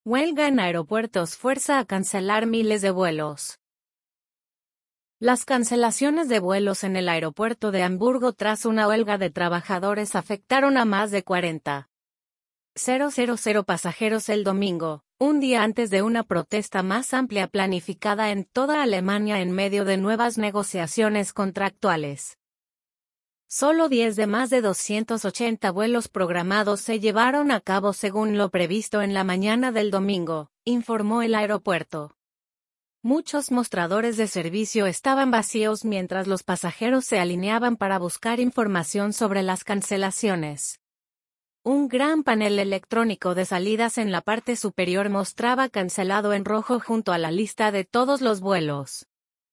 Huelga en aeropuertos fuerza a cancelar miles de vuelos. Las cancelaciones de vuelos en el aeropuerto de Hamburgo tras una huelga de trabajadores afectaron a más de 40,000 pasajeros el domingo, un día antes de una protesta más amplia planificada en toda Alemania en medio de nuevas negociaciones contractuales. Solo 10 de más de 280 vuelos programados se llevaron a cabo según lo previsto en la mañana del domingo, informó el aeropuerto. Muchos mostradores de servicio estaban vacíos mientras los pasajeros se alineaban para buscar información sobre las cancelaciones. Un gran panel electrónico de salidas en la parte superior mostraba cancelado en rojo junto a la lista de todos los vuelos.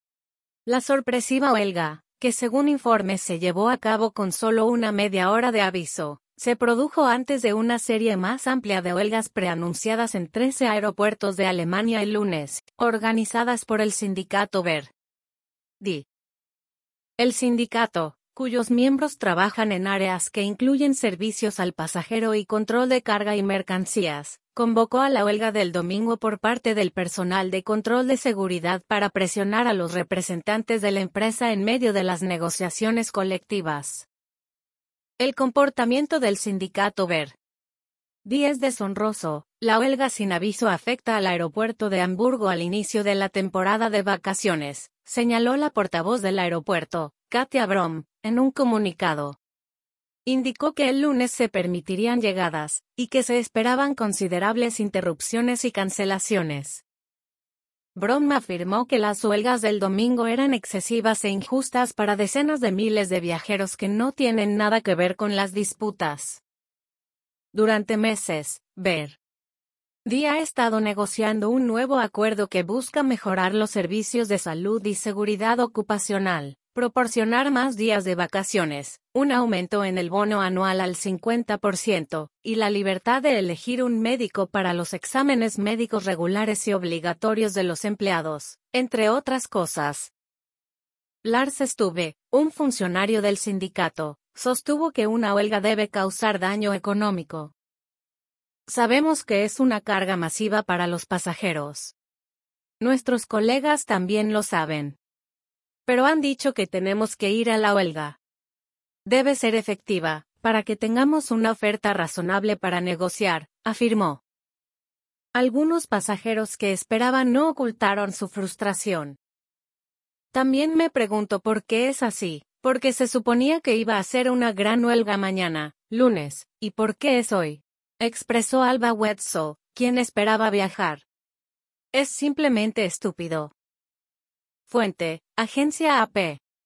La sorpresiva huelga, que según informes se llevó a cabo con solo una media hora de aviso, se produjo antes de una serie más amplia de huelgas preanunciadas en 13 aeropuertos de Alemania el lunes, organizadas por el sindicato ver.di. El sindicato, cuyos miembros trabajan en áreas que incluyen servicios al pasajero y control de carga y mercancías, convocó a la huelga del domingo por parte del personal de control de seguridad para presionar a los representantes de la empresa en medio de las negociaciones colectivas. El comportamiento del sindicato ver.di es deshonroso. La huelga sin aviso afecta al aeropuerto de Hamburgo al inicio de la temporada de vacaciones, señaló la portavoz del aeropuerto, Katja Bromm, en un comunicado. Indicó que el lunes se permitirían llegadas, y que se esperaban considerables interrupciones y cancelaciones. Bromm afirmó que las huelgas del domingo eran excesivas e injustas para decenas de miles de viajeros que no tienen nada que ver con las disputas. Durante meses, ver.di ha estado negociando un nuevo acuerdo que busca mejorar los servicios de salud y seguridad ocupacional, proporcionar más días de vacaciones, un aumento en el bono anual al 50%, y la libertad de elegir un médico para los exámenes médicos regulares y obligatorios de los empleados, entre otras cosas. Lars Stubbe, un funcionario del sindicato, sostuvo que una huelga debe causar daño económico. Sabemos que es una carga masiva para los pasajeros. Nuestros colegas también lo saben. Pero han dicho que tenemos que ir a la huelga. Debe ser efectiva, para que tengamos una oferta razonable para negociar, afirmó. Algunos pasajeros que esperaban no ocultaron su frustración. También me pregunto por qué es así, porque se suponía que iba a ser una gran huelga mañana, lunes, ¿y por qué es hoy?, expresó Alba Wetzel, quien esperaba viajar. Es simplemente estúpido. Fuente, Agencia AP.